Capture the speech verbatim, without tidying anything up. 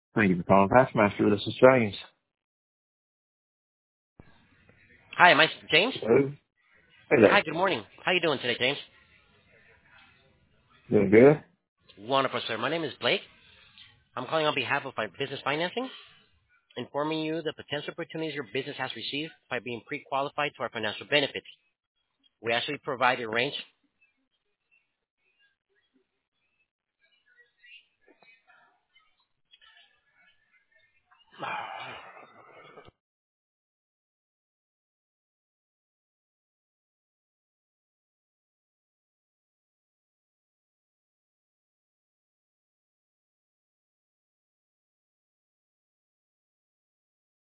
Thank you for calling Passmaster. This is James. Hi, am I James? Hello. Hey Hi, there. good morning. How you doing today, James? Doing good? Wonderful, sir. My name is Blake. I'm calling on behalf of my business financing, informing you the potential opportunities your business has received by being pre-qualified to our financial benefits. We actually provide a range